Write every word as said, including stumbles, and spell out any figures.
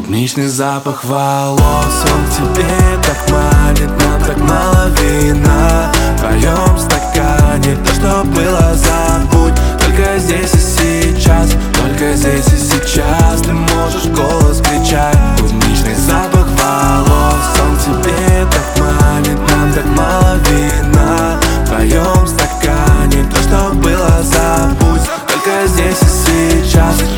Клубничный запах волос, он к тебе так манит. Нам так мало вина в твоем стакане. То, что было, забудь. Только здесь и сейчас, только здесь и сейчас ты можешь голос кричать. Клубничный запах волос, он к тебе так манит. Нам так мало вина в твоем стакане. То, что было, забудь. Только здесь и сейчас.